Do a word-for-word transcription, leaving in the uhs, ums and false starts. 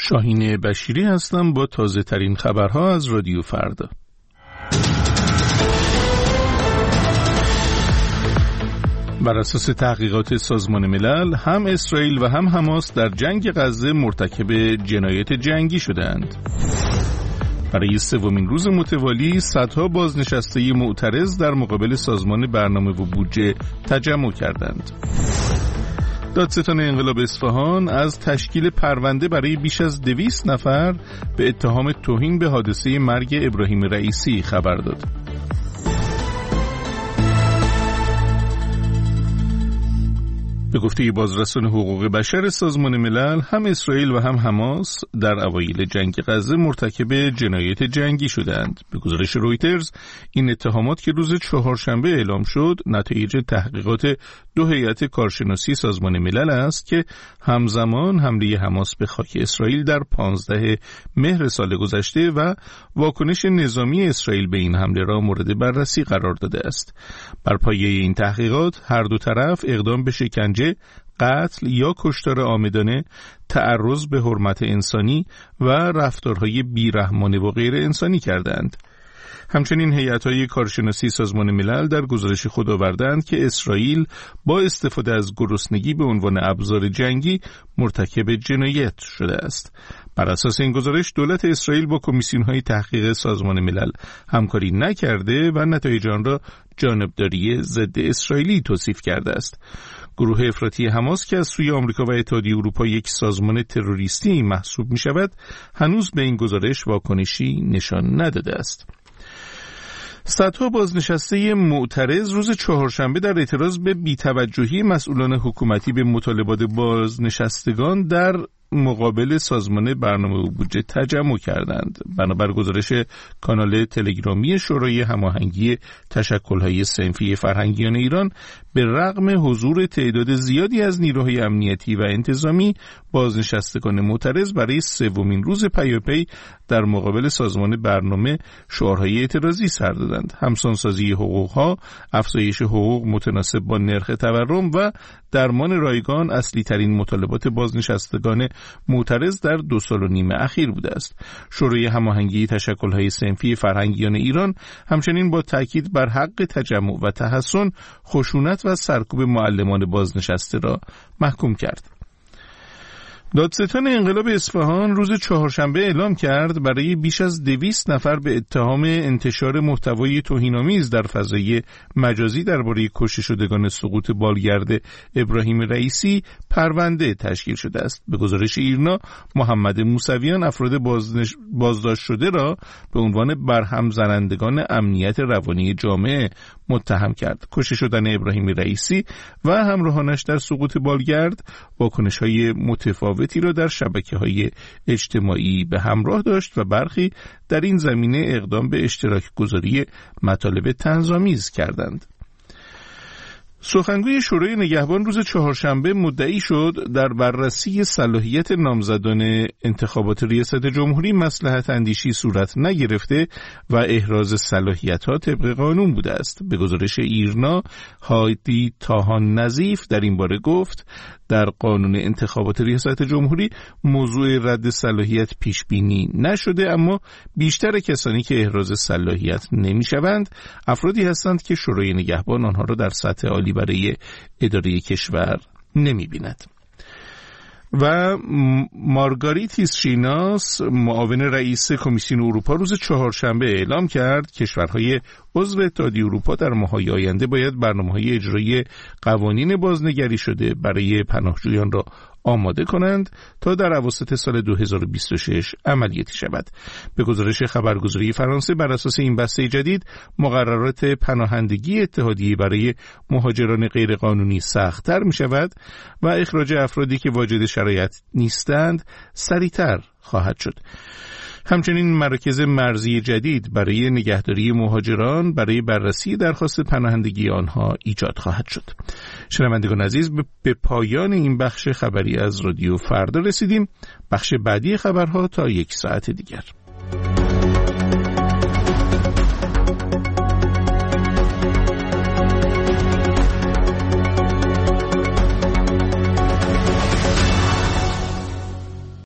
شاهین بشیری هستم با تازه ترین خبرها از رادیو فردا. بر اساس تحقیقات سازمان ملل، هم اسرائیل و هم حماس در جنگ غزه مرتکب جنایت جنگی شدند. برای سومین روز متوالی صدها بازنشسته معترض در مقابل سازمان برنامه و بودجه تجمع کردند. دادستان انقلاب اصفهان از تشکیل پرونده برای بیش از دویست نفر به اتهام توهین به حادثه مرگ ابراهیم رئیسی خبر داد. به گفته بازرسان حقوق بشر سازمان ملل، هم اسرائیل و هم حماس در اوایل جنگ غزه مرتکب جنایت جنگی شدند. به گزارش رویترز، این اتهامات که روز چهارشنبه اعلام شد نتایج تحقیقات دو هیئت کارشناسی سازمان ملل است که همزمان حمله حماس به خاک اسرائیل در پانزده مهر سال گذشته و واکنش نظامی اسرائیل به این حمله را مورد بررسی قرار داده است. بر پایه این تحقیقات هر دو طرف اقدام به شکنجه، قتل یا کشتار عامدانه، تعرض به حرمت انسانی و رفتارهای بیرحمانه و غیر انسانی کردند. همچنین هیئت‌های کارشناسی سازمان ملل در گزارش خود آوردند که اسرائیل با استفاده از گرسنگی به عنوان ابزار جنگی مرتکب جنایت شده است. بر اساس این گزارش، دولت اسرائیل با کمیسیون‌های تحقیق سازمان ملل همکاری نکرده و نتایج آن را جانبداری ضد اسرائیلی توصیف کرده است. گروه افراطی حماس که از سوی آمریکا و اتحادیه اروپا یک سازمان تروریستی محسوب می شود، هنوز به این گزارش واکنشی نشان نداده است. صدها بازنشسته معترض روز چهارشنبه در اعتراض به بی‌توجهی مسئولان حکومتی به مطالبات بازنشستگان در مقابل سازمان برنامه و بودجه تجمع کردند. بنابر گزارش کانال تلگرامی شورای هماهنگی تشکل‌های صنفی فرهنگیان ایران، به رغم حضور تعداد زیادی از نیروهای امنیتی و انتظامی، بازنشستگان معترض برای سومین روز پیاپی در مقابل سازمان برنامه شعارهای اعتراضی سر دادند. همسانسازی حقوقها، افزایش حقوق متناسب با نرخ تورم و درمان رایگان اصلی ترین مطالبات بازنشستگان معترض در دو سال و نیم اخیر بوده است. شورای هماهنگی تشکل‌های صنفی فرهنگیان ایران همچنین با تاکید بر حق تجمع و تحصن، خشونت و سرکوب معلمان بازنشسته را محکوم کرد. دادستان انقلاب اصفهان روز چهارشنبه اعلام کرد برای بیش از دویست نفر به اتهام انتشار محتوای توهین‌آمیز در فضای مجازی درباره کشته شدگان سقوط بالگرد ابراهیم رئیسی پرونده تشکیل شده است. به گزارش ایرنا، محمد موسویان افراد بازنش... بازداشت شده را به عنوان برهم زنندگان امنیت روانی جامعه متهم کرد. کشته شدن ابراهیم رئیسی و همراهانش در سقوط بالگرد واکنش‌های متفاوتی را در شبکه‌های اجتماعی به همراه داشت و برخی در این زمینه اقدام به اشتراک گذاری مطالب طنزآمیز کردند. سخنگوی شورای نگهبان روز چهارشنبه مدعی شد در بررسی صلاحیت نامزدان انتخابات ریاست جمهوری مصلحت اندیشی صورت نگرفته و احراز صلاحیت‌ها طبق قانون بوده است. به گزارش ایرنا، هادی تاهان نظیف در این باره گفت در قانون انتخابات ریاست جمهوری موضوع رد صلاحیت پیش بینی نشده، اما بیشتر کسانی که احراز صلاحیت نمی‌شوند افرادی هستند که شورای نگهبان آنها را در سطح عالی برای اداره کشور نمی‌بیند. و مارگاریتیس شیناس، معاون رئیس کمیسیون اروپا، روز چهارشنبه اعلام کرد کشورهای عضو اتحادیه اروپا در ماه‌های آینده باید برنامه‌های اجرایی قوانین بازنگری شده برای پناهجویان را آماده کنند تا در اواسط سال دو هزار و بیست و شش عملیاتی شود. به گزارش خبرگزاری فرانسه، بر اساس این بسته جدید مقررات پناهندگی اتحادیه برای مهاجران غیرقانونی سخت‌تر می‌شود و اخراج افرادی که واجد شرایط نیستند سریعتر خواهد شد. همچنین مراکز مرزی جدید برای نگهداری مهاجران برای بررسی درخواست پناهندگی آنها ایجاد خواهد شد. شنوندگان عزیز، به پایان این بخش خبری از رادیو فردا رسیدیم. بخش بعدی خبرها تا یک ساعت دیگر.